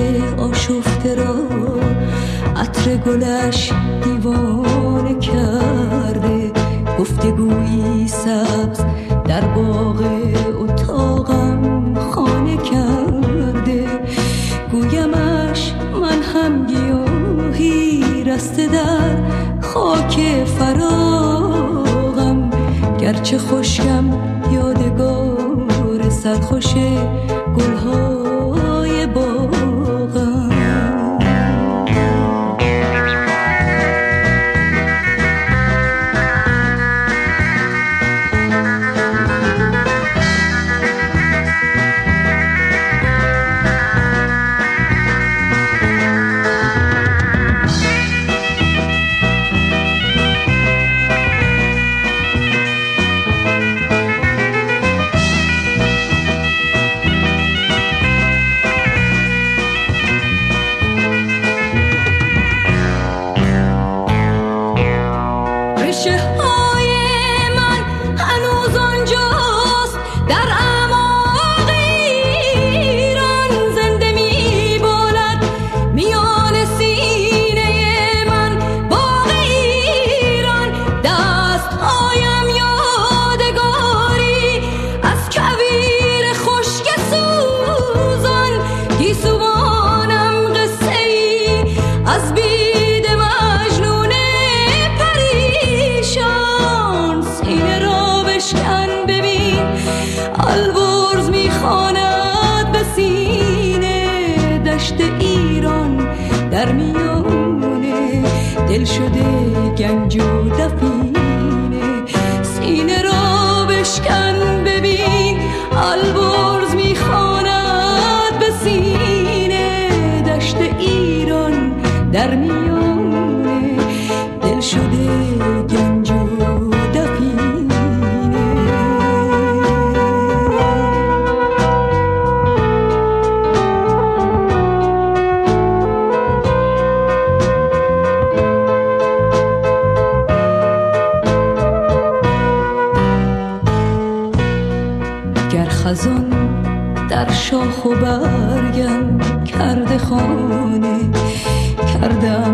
آشفته را عطر گلش دیوانه کرده. گفتگویی سبز در باغ اتاقم خانه کرده. گویمش من هم گیاهی رسته در خاک فراغم، گرچه خشکم یادگار سرخوش گلهای باغم. البرز میخواند به سینه دشت ایران در میانه دل شده گنج و دفینه. سینه را بشکن ببین البرز میخواند به سینه دشت ایران در میانه دل شده گنج و خزان در شاخ و برگم کرده خانه کردم